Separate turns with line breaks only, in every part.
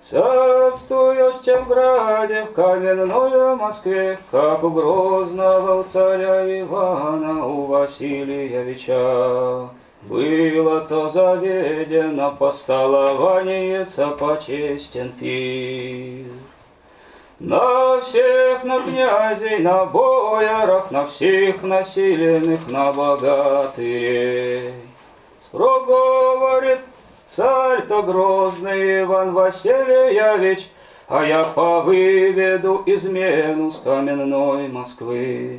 Царствуете в граде, в каменной Москве, как у грозного царя Ивана, у Васильевича. Было-то заведено постолованиеца почестен пир. На всех, на князей, на боярах, на всех насиленных, на богатырей. Спроговорит царь-то грозный Иван Васильевич, а я повыведу измену с каменной Москвы.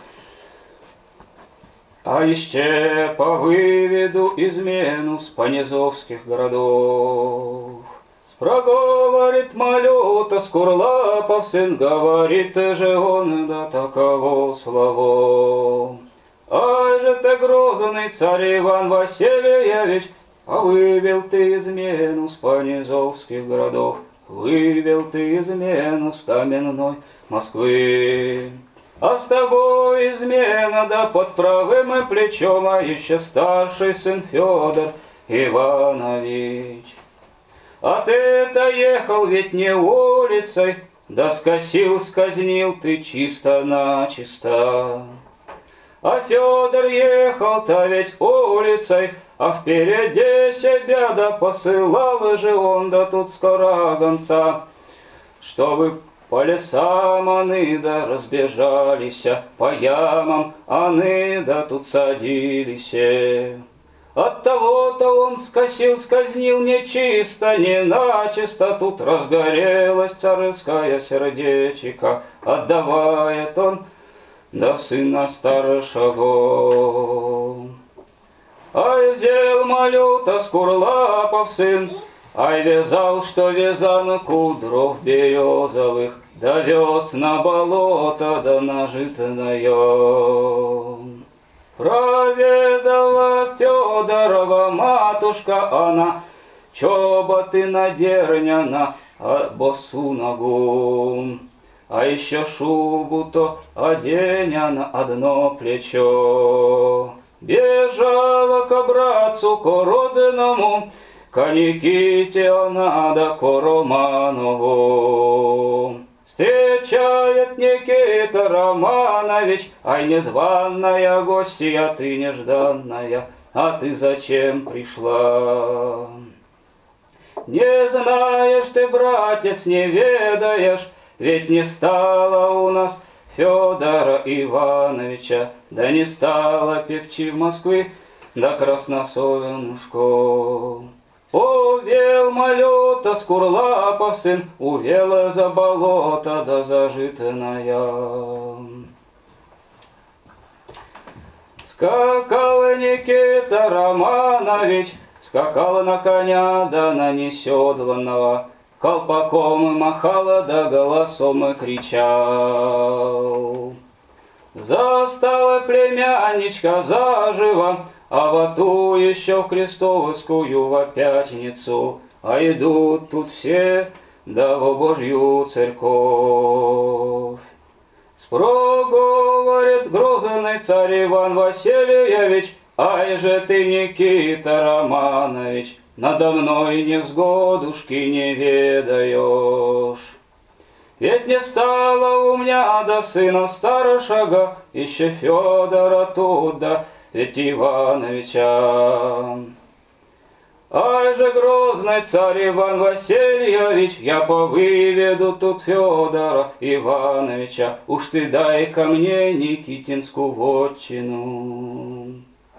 А еще повыведу измену с понизовских городов. Спроговорит малюта Скурлапов сын, говорит же он до таково слово. Ай же ты грозный царь Иван Васильевич, а вывел ты измену с понизовских городов, вывел ты измену с каменной Москвы. А с тобой измена, да под правым и плечом, а еще старший сын Федор Иванович. А ты-то ехал ведь не улицей, да сказнил ты чисто-начисто. А Федор ехал-то ведь улицей, а впереди себя да посылал же он да тут скоро гонца, чтобы по лесам они да разбежались, по ямам они да тут садились. Оттого-то он сказнил нечисто, не начисто, тут разгорелась царская сердечко, отдавает он да сына старшего. Ай, взял малюта Скурлапов сын, ай, вязал, что вязанку дров березовых, довез на болото да на житное. Проведала Федорова матушка она, чоботы надерняна, босу ногу. А еще шубу-то оденя на одно плечо. Бежала к братцу кородному, к Никите она да к Романову. Встречает Никита Романович, ай, незваная гостья ты нежданная, а ты зачем пришла? Не знаешь ты, братец, не ведаешь, ведь не стало у нас Федора Ивановича, да не стало пекчи в Москвы, да Красносовенушко. Увел малюта Скурлапов сын, увела за болото да зажитная. Скакал Никита Романович, скакал на коня да на неседланного, колпаком махала да голосом кричал. Застала племянничка заживо, а в ту еще в Крестовскую во пятницу, а идут тут все да во Божью церковь. Спроговорит грозный царь Иван Васильевич, ай же ты, Никита Романович, надо мной невзгодушки не ведаешь. Ведь не стало у меня до сына старшего, еще Федора туда, ведь Ивановича. Ай же грозный царь Иван Васильевич, я повыведу тут Федора Ивановича, уж ты дай ко мне Никитинскую вотчину.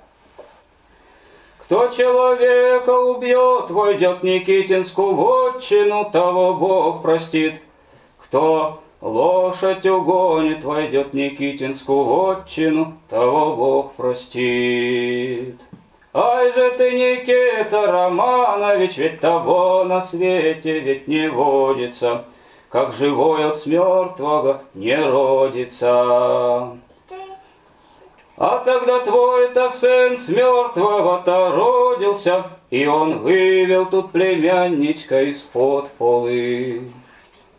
Кто человека убьет, войдет в Никитинскую вотчину, того Бог простит. Кто лошадь угонит, войдет в Никитинскую вотчину, того Бог простит. Ай же ты, Никита Романович, ведь того на свете ведь не водится, как живой от мертвого не родится. А тогда твой-то сын с мертвого-то родился, и он вывел тут племянничка из-под полы.